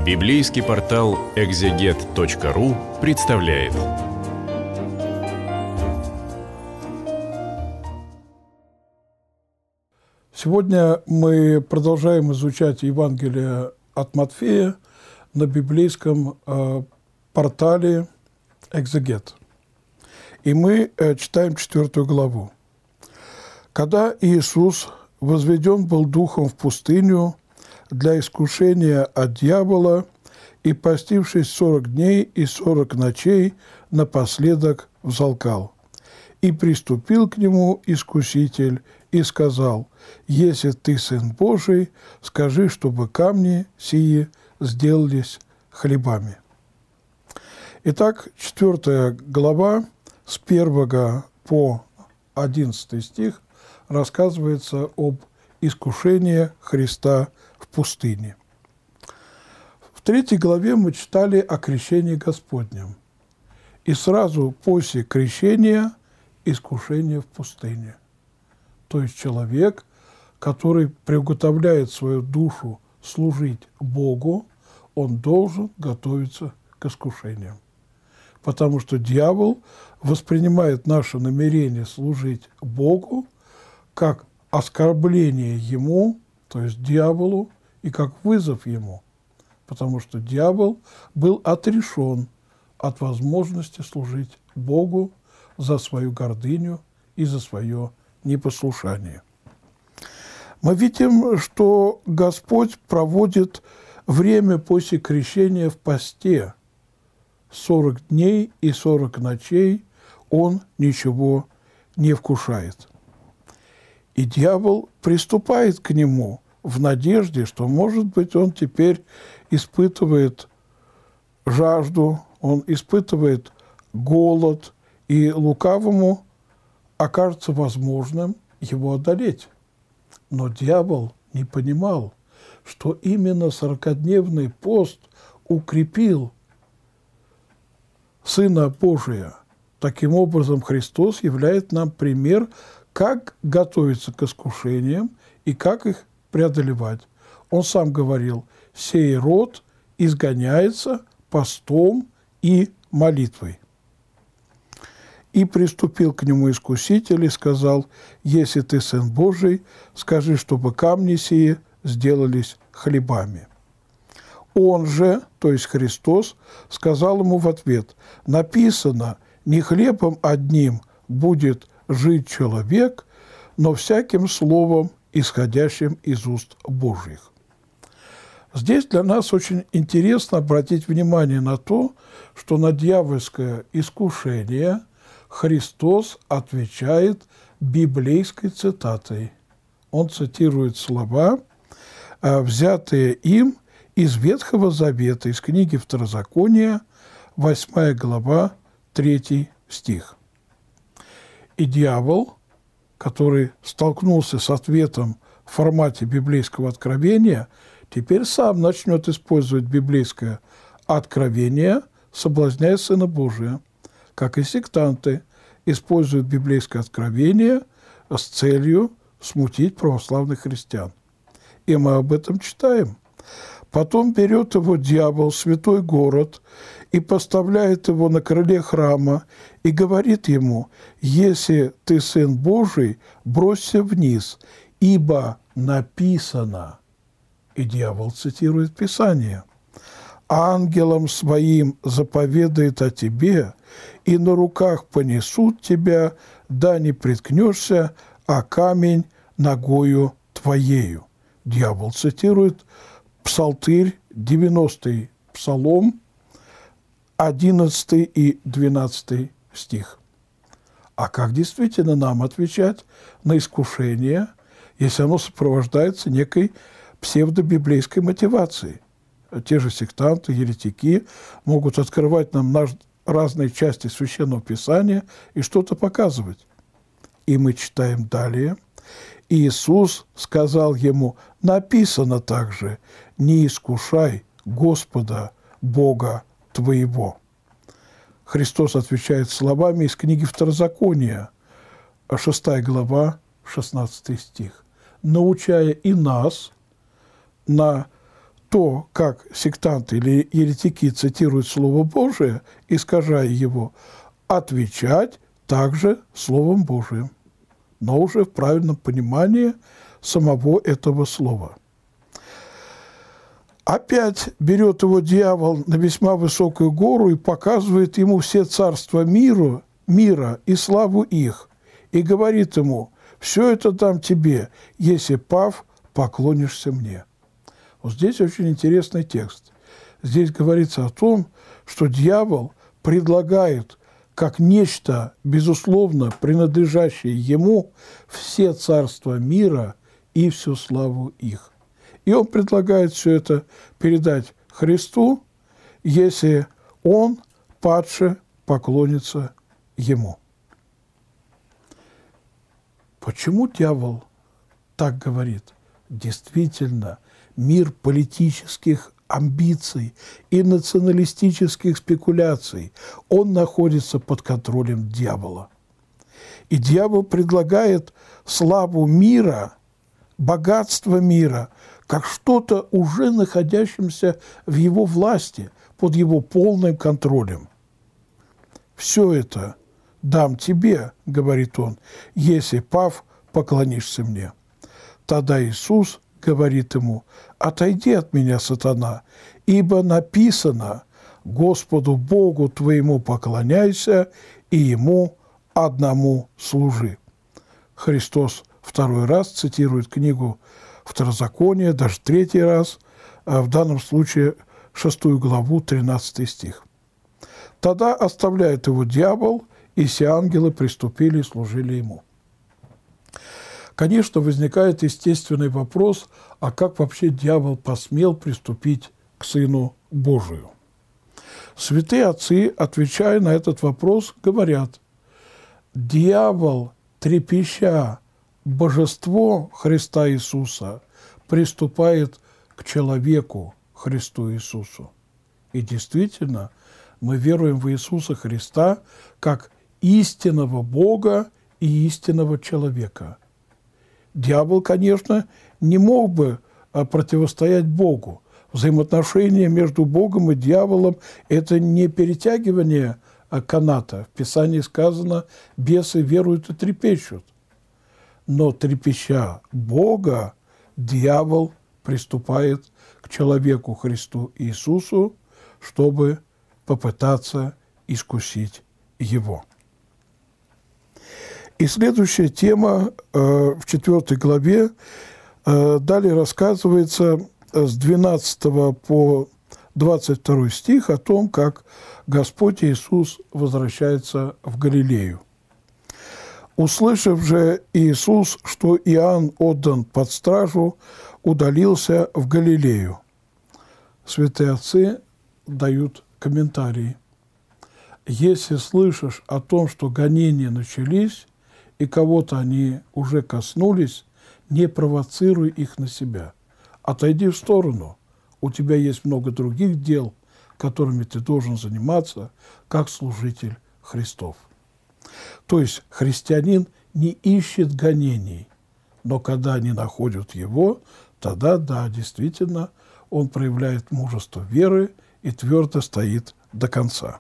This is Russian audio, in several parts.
Библейский портал экзегет.ру представляет. Сегодня мы продолжаем изучать Евангелие от Матфея на библейском портале «Экзегет». И мы читаем 4 главу. «Когда Иисус возведен был духом в пустыню для искушения от дьявола, и, постившись 40 дней и 40 ночей, напоследок взалкал. И приступил к нему искуситель и сказал: если ты Сын Божий, скажи, чтобы камни сии сделались хлебами». Итак, 4 глава с 1 по 11 стих рассказывается об искушении Христа в пустыне. В 3 главе мы читали о крещении Господнем. И сразу после крещения искушение в пустыне. То есть человек, который приготовляет свою душу служить Богу, он должен готовиться к искушениям. Потому что дьявол воспринимает наше намерение служить Богу как оскорбление ему, то есть дьяволу, и как вызов ему. Потому что дьявол был отрешен от возможности служить Богу за свою гордыню и за свое непослушание. Мы видим, что Господь проводит время после крещения в посте. 40 дней и 40 ночей Он ничего не вкушает. И дьявол приступает к нему в надежде, что, может быть, он теперь испытывает жажду, он испытывает голод, и лукавому окажется возможным его одолеть. Но дьявол не понимал, что именно 40-дневный пост укрепил Сына Божия. Таким образом, Христос являет нам пример, как готовиться к искушениям и как их преодолевать. Он сам говорил: «Сей род изгоняется постом и молитвой». И приступил к нему искуситель и сказал: «Если ты Сын Божий, скажи, чтобы камни сии сделались хлебами». Он же, то есть Христос, сказал ему в ответ: «Написано, не хлебом одним будет жить человек, но всяким словом, исходящим из уст Божьих». Здесь для нас очень интересно обратить внимание на то, что на дьявольское искушение Христос отвечает библейской цитатой. Он цитирует слова, взятые им из Ветхого Завета, из книги Второзакония, 8 глава, 3 стих. И дьявол, который столкнулся с ответом в формате библейского откровения, теперь сам начнет использовать библейское откровение, соблазняя Сына Божия, как и сектанты используют библейское откровение с целью смутить православных христиан. И мы об этом читаем. «Потом берет его дьявол, святой город, и поставляет его на крыле храма, и говорит ему: если ты Сын Божий, бросься вниз, ибо написано». И дьявол цитирует Писание: «Ангелам своим заповедает о тебе, и на руках понесут тебя, да не приткнешься, а камень ногою твоею». Дьявол цитирует Псалтырь, 90-й Псалом, 11 и 12 стих. А как действительно нам отвечать на искушение, если оно сопровождается некой псевдобиблейской мотивацией? Те же сектанты, еретики могут открывать нам разные части Священного Писания и что-то показывать. И мы читаем далее. Иисус сказал ему: написано также: не искушай Господа Бога твоего. Христос отвечает словами из книги Второзакония, 6 глава, 16 стих. Научая и нас на то, как сектанты или еретики цитируют Слово Божие, искажая его, отвечать также Словом Божиим, но уже в правильном понимании самого этого слова. Опять берет его дьявол на весьма высокую гору и показывает ему все царства мира и славу их, и говорит ему: «Все это дам тебе, если, пав, поклонишься мне». Вот здесь очень интересный текст. Здесь говорится о том, что дьявол предлагает как нечто, безусловно, принадлежащее ему, все царства мира и всю славу их. И он предлагает все это передать Христу, если он, падше, поклонится ему. Почему дьявол так говорит? Действительно, мир политических амбиций и националистических спекуляций, он находится под контролем дьявола. И дьявол предлагает славу мира, богатство мира, как что-то уже находящееся в его власти, под его полным контролем. «Все это дам тебе, — говорит он, — если, пав, поклонишься мне». Тогда Иисус говорит ему: «Отойди от меня, сатана, ибо написано: Господу Богу твоему поклоняйся и Ему одному служи». Христос второй раз цитирует книгу Второзакония, даже третий раз, в данном случае 6 главу, 13 стих. «Тогда оставляет его дьявол, и все ангелы приступили и служили ему». Конечно, возникает естественный вопрос, а как вообще дьявол посмел приступить к Сыну Божию? Святые отцы, отвечая на этот вопрос, говорят: дьявол, трепеща божество Христа Иисуса, приступает к человеку Христу Иисусу. И действительно, мы веруем в Иисуса Христа как истинного Бога и истинного человека. Дьявол, конечно, не мог бы противостоять Богу. Взаимоотношения между Богом и дьяволом – это не перетягивание каната. В Писании сказано: бесы веруют и трепещут. Но трепеща Бога, дьявол приступает к человеку Христу Иисусу, чтобы попытаться искусить его. И следующая тема в 4 главе далее рассказывается с 12 по 22 стих о том, как Господь Иисус возвращается в Галилею. «Услышав же Иисус, что Иоанн отдан под стражу, удалился в Галилею». Святые отцы дают комментарии. Если слышишь о том, что гонения начались, и кого-то они уже коснулись, не провоцируй их на себя. Отойди в сторону. У тебя есть много других дел, которыми ты должен заниматься, как служитель Христов. То есть христианин не ищет гонений, но когда они находят его, тогда, да, действительно, он проявляет мужество веры и твердо стоит до конца.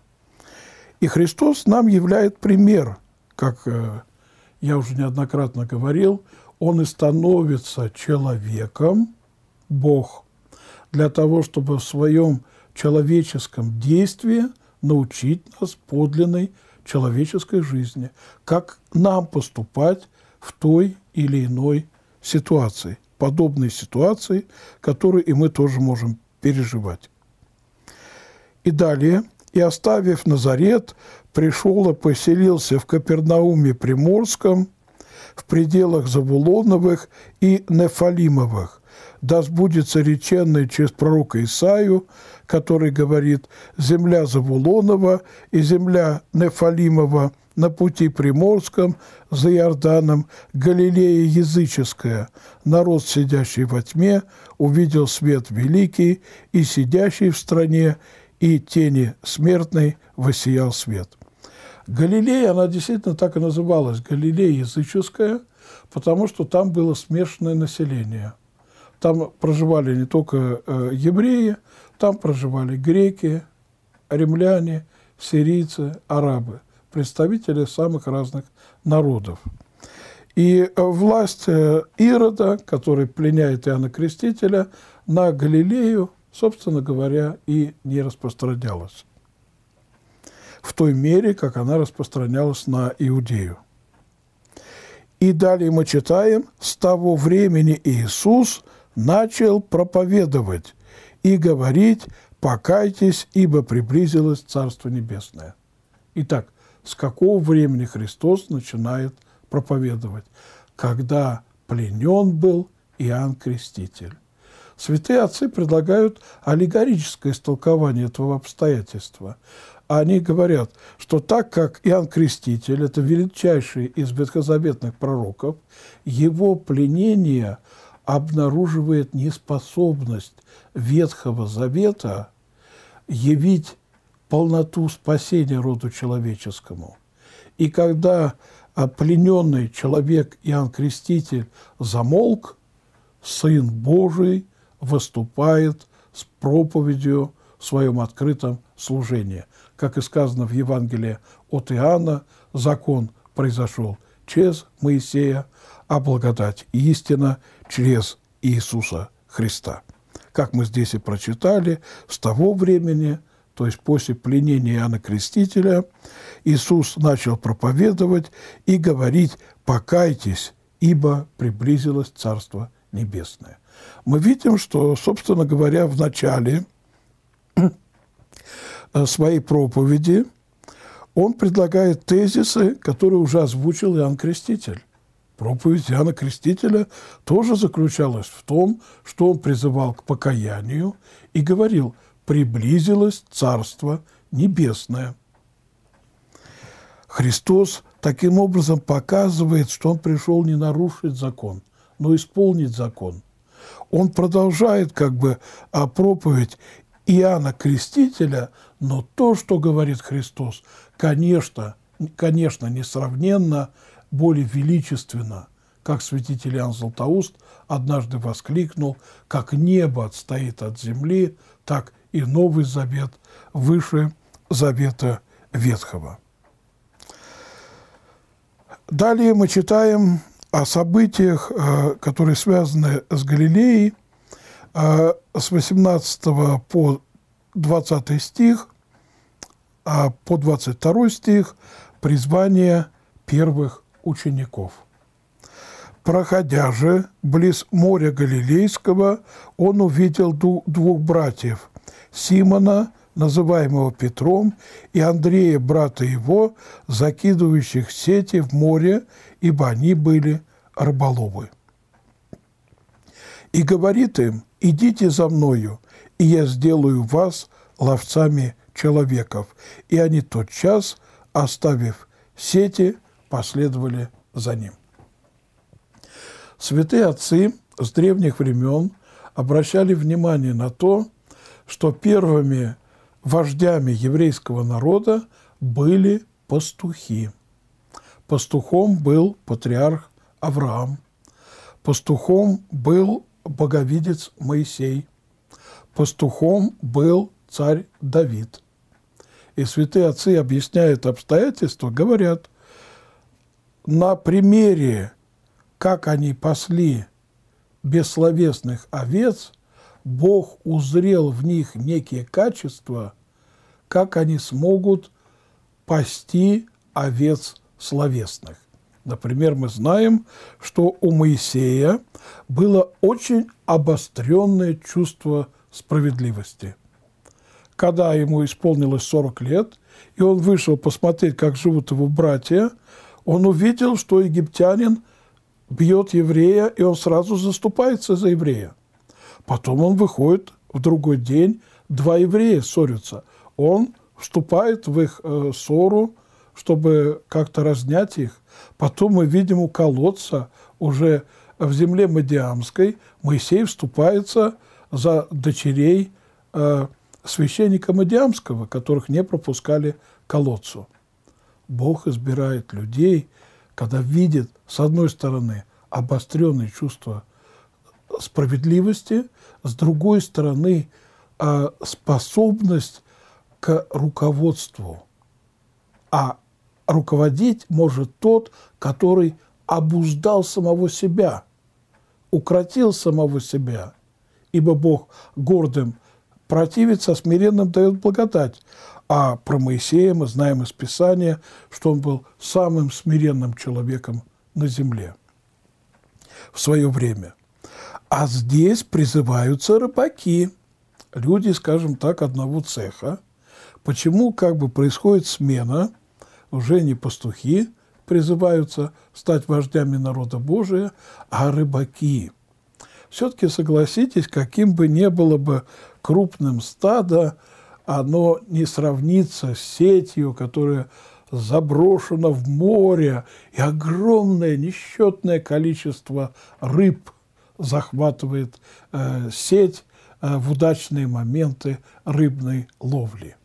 И Христос нам являет пример, как я уже неоднократно говорил, Он и становится человеком, Бог, для того, чтобы в своем человеческом действии научить нас подлинной человеческой жизни, как нам поступать в той или иной ситуации, подобной ситуации, которую и мы тоже можем переживать. И далее: «И, оставив Назарет, пришел и поселился в Капернауме Приморском, в пределах Завулоновых и Нефалимовых. Да сбудется реченное через пророка Исаию, который говорит: земля Завулонова и земля Нефалимова на пути Приморском, за Иорданом, Галилея языческая, народ, сидящий во тьме, увидел свет великий, и сидящий в стране, и тени смертной воссиял свет». Галилея, она действительно так и называлась, Галилея языческая, потому что там было смешанное население. Там проживали не только евреи, там проживали греки, римляне, сирийцы, арабы, представители самых разных народов. И власть Ирода, который пленяет Иоанна Крестителя, на Галилею, собственно говоря, и не распространялась в той мере, как она распространялась на Иудею. И далее мы читаем: «С того времени Иисус начал проповедовать и говорить: покайтесь, ибо приблизилось Царство Небесное». Итак, с какого времени Христос начинает проповедовать? Когда пленен был Иоанн Креститель. Святые отцы предлагают аллегорическое истолкование этого обстоятельства. Они говорят, что так как Иоанн Креститель – это величайший из ветхозаветных пророков, его пленение обнаруживает неспособность Ветхого Завета явить полноту спасения роду человеческому. И когда плененный человек Иоанн Креститель замолк, Сын Божий выступает с проповедью в своем открытом служении. Как и сказано в Евангелии от Иоанна, закон произошел через Моисея, а благодать и истина через Иисуса Христа. Как мы здесь и прочитали, с того времени, то есть после пленения Иоанна Крестителя, Иисус начал проповедовать и говорить: «Покайтесь, ибо приблизилось Царство Небесное». Мы видим, что, собственно говоря, в начале своей проповеди он предлагает тезисы, которые уже озвучил Иоанн Креститель. Проповедь Иоанна Крестителя тоже заключалась в том, что он призывал к покаянию и говорил: «Приблизилось Царство Небесное». Христос таким образом показывает, что он пришел не нарушить закон, но исполнить закон. Он продолжает проповедь Иоанна Крестителя, но то, что говорит Христос, конечно, несравненно более величественно, как святитель Иоанн Златоуст однажды воскликнул: «Как небо отстоит от земли, так и Новый Завет выше Завета Ветхого». Далее мы читаем о событиях, которые связаны с Галилеей, с 18 по 20 стих, по 22 стих призвание первых учеников. «Проходя же близ моря Галилейского, он увидел двух братьев, Симона, называемого Петром, и Андрея, брата его, закидывающих сети в море, ибо они были рыболовы. И говорит им: идите за мною, и я сделаю вас ловцами человеков. И они тотчас, оставив сети, последовали за ним». Святые отцы с древних времен обращали внимание на то, что первыми вождями еврейского народа были пастухи. Пастухом был патриарх Авраам, пастухом был боговидец Моисей, пастухом был царь Давид. И святые отцы объясняют обстоятельства, говорят: на примере, как они пасли бессловесных овец, Бог узрел в них некие качества, как они смогут пасти овец словесных. Например, мы знаем, что у Моисея было очень обостренное чувство справедливости. Когда ему исполнилось 40 лет, и он вышел посмотреть, как живут его братья, он увидел, что египтянин бьет еврея, и он сразу заступается за еврея. Потом он выходит в другой день, два еврея ссорятся. Он вступает в их ссору, чтобы как-то разнять их. Потом мы видим у колодца, уже в земле Мадиамской, Моисей вступается за дочерей священника Мадиамского, которых не пропускали к колодцу. Бог избирает людей, когда видит, с одной стороны, обостренное чувство справедливости, с другой стороны, способность к руководству. А руководить может тот, который обуздал самого себя, укротил самого себя. Ибо Бог гордым противится, а смиренным дает благодать. А про Моисея мы знаем из Писания, что он был самым смиренным человеком на земле в свое время. А здесь призываются рыбаки, люди, скажем так, одного цеха. Почему как бы происходит смена? Уже не пастухи призываются стать вождями народа Божия, а рыбаки. Все-таки согласитесь, каким бы ни было бы крупным стадо, оно не сравнится с сетью, которая заброшена в море, и огромное несчетное количество рыб захватывает сеть в удачные моменты рыбной ловли.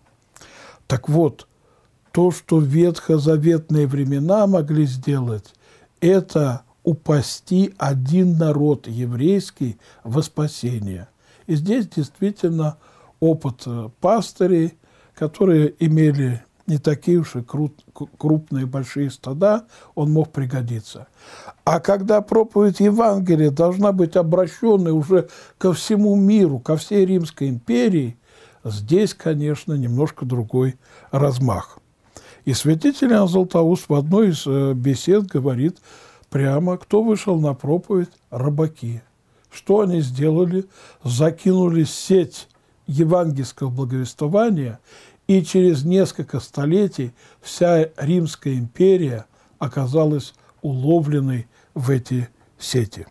Так вот, то, что в ветхозаветные времена могли сделать, это упасти один народ еврейский во спасение. И здесь действительно опыт пастырей, которые имели не такие уж и крупные большие стада, он мог пригодиться. А когда проповедь Евангелия должна быть обращенной уже ко всему миру, ко всей Римской империи, здесь, конечно, немножко другой размах. И святитель Иоанн Златоуст в одной из бесед говорит прямо, кто вышел на проповедь? Рыбаки. Что они сделали? Закинули сеть евангельского благовествования, и через несколько столетий вся Римская империя оказалась уловленной в эти сети.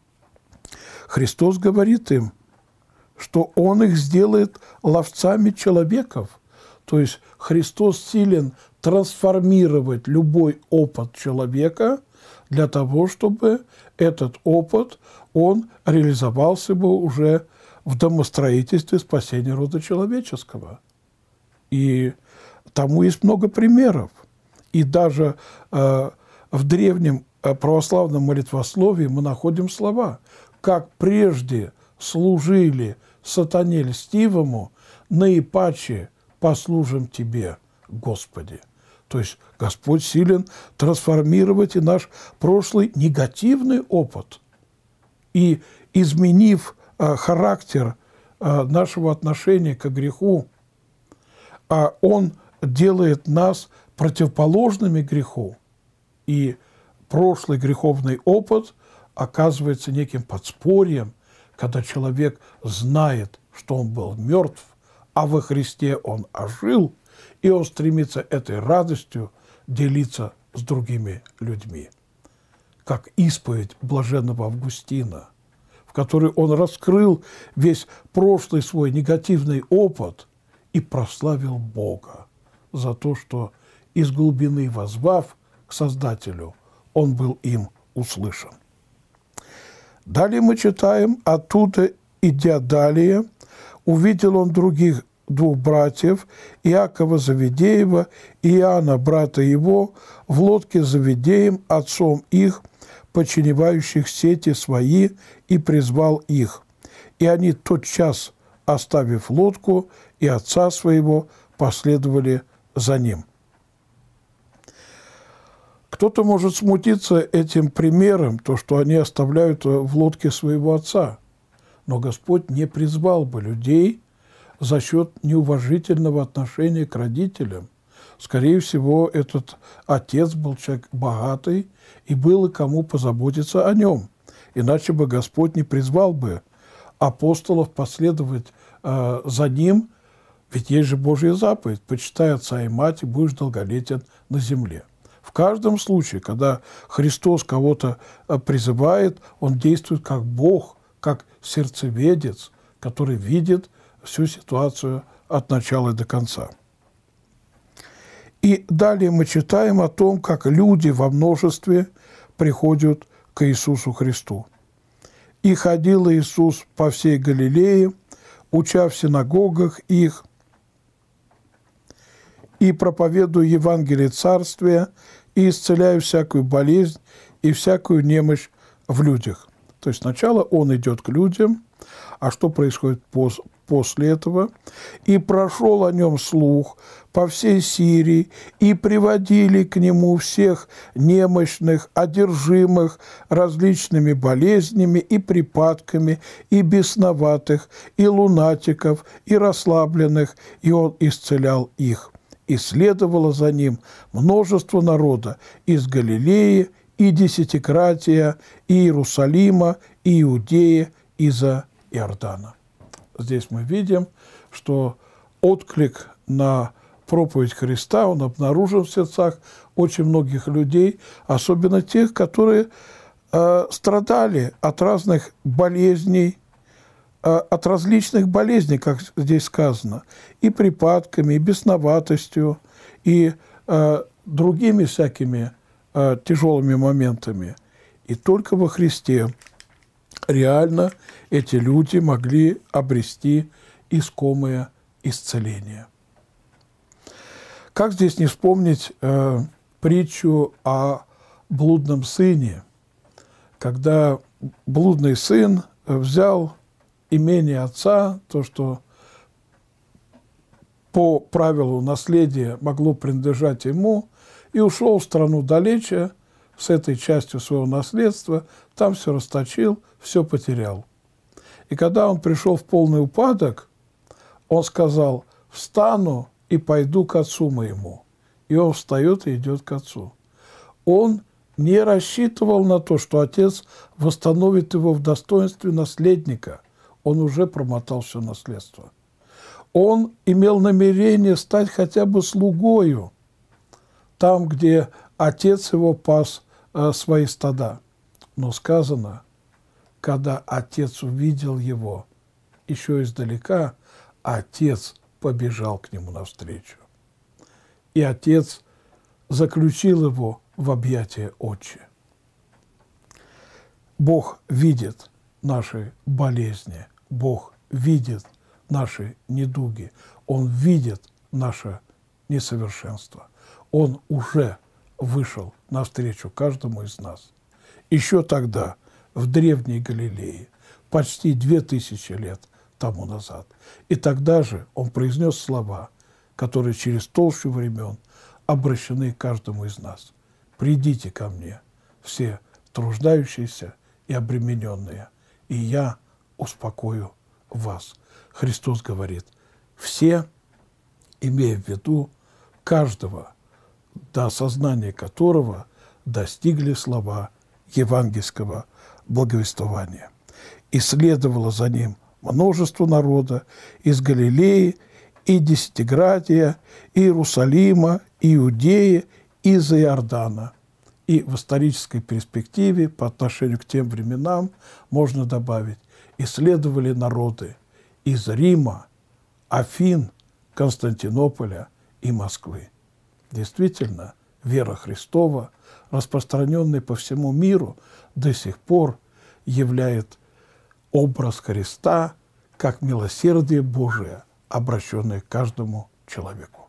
Христос говорит им, что Он их сделает ловцами человеков. То есть Христос силен трансформировать любой опыт человека для того, чтобы этот опыт, он реализовался бы уже в домостроительстве спасения рода человеческого. И тому есть много примеров. И даже в древнем православном молитвословии мы находим слова, как прежде служили сатане льстивому, наипаче послужим Тебе, Господи. То есть Господь силен трансформировать и наш прошлый негативный опыт. И изменив характер нашего отношения к греху, Он делает нас противоположными греху. И прошлый греховный опыт оказывается неким подспорьем, когда человек знает, что он был мертв, а во Христе он ожил, и он стремится этой радостью делиться с другими людьми. Как исповедь блаженного Августина, в которой он раскрыл весь прошлый свой негативный опыт и прославил Бога за то, что из глубины воззвав к Создателю, он был им услышан. Далее мы читаем: «Оттуда, идя далее, увидел он других двух братьев, Иакова Завидеева и Иоанна, брата его, в лодке с Завидеем, отцом их, починевающих сети свои, и призвал их. И они тотчас, оставив лодку и отца своего, последовали за ним». Кто-то может смутиться этим примером, то, что они оставляют в лодке своего отца. Но Господь не призвал бы людей за счет неуважительного отношения к родителям. Скорее всего, этот отец был человек богатый, и было кому позаботиться о нем. Иначе бы Господь не призвал бы апостолов последовать за ним, ведь есть же Божья заповедь: «Почитай отца и мать, и будешь долголетен на земле». В каждом случае, когда Христос кого-то призывает, Он действует как Бог, как сердцеведец, который видит всю ситуацию от начала до конца. И далее мы читаем о том, как люди во множестве приходят к Иисусу Христу. «И ходил Иисус по всей Галилее, уча в синагогах их, и проповедуя Евангелие Царствия, и исцеляя всякую болезнь и всякую немощь в людях». То есть сначала он идет к людям, а что происходит после этого? «И прошел о нем слух по всей Сирии, и приводили к нему всех немощных, одержимых различными болезнями и припадками, и бесноватых, и лунатиков, и расслабленных, и он исцелял их. И следовало за ним множество народа из Галилеи, и Десятикратия, и Иерусалима, и Иудеи, и за Иордана». Здесь мы видим, что отклик на проповедь Христа, он обнаружен в сердцах очень многих людей, особенно тех, которые страдали от разных болезней, от различных болезней, как здесь сказано, и припадками, и бесноватостью, и другими всякими тяжелыми моментами. И только во Христе реально эти люди могли обрести искомое исцеление. Как здесь не вспомнить притчу о блудном сыне, когда блудный сын взял имение отца, то, что по правилу наследия могло принадлежать ему, и ушел в страну далече с этой частью своего наследства, там все расточил, все потерял. И когда он пришел в полный упадок, он сказал: «Встану и пойду к отцу моему». И он встает и идет к отцу. Он не рассчитывал на то, что отец восстановит его в достоинстве наследника. Он уже промотал все наследство. Он имел намерение стать хотя бы слугою там, где отец его пас свои стада. Но сказано, когда отец увидел его еще издалека, отец побежал к нему навстречу. И отец заключил его в объятия отче. Бог видит наши болезни, Бог видит наши недуги, Он видит наше несовершенство. Он уже вышел навстречу каждому из нас. Еще тогда, в древней Галилее, почти 2000 лет тому назад. И тогда же Он произнес слова, которые через толщу времен обращены к каждому из нас. «Придите ко мне, все труждающиеся и обремененные, и я успокою вас». Христос говорит: все, имея в виду каждого, до осознания которого достигли слова евангельского благовествования. И следовало за ним множество народа из Галилеи, и Десятиградия, и Иерусалима, и Иудеи, и за Иордана. И в исторической перспективе по отношению к тем временам можно добавить: и следовали народы из Рима, Афин, Константинополя и Москвы. Действительно, вера Христова, распространенная по всему миру, до сих пор являет образ Христа как милосердие Божие, обращенное к каждому человеку.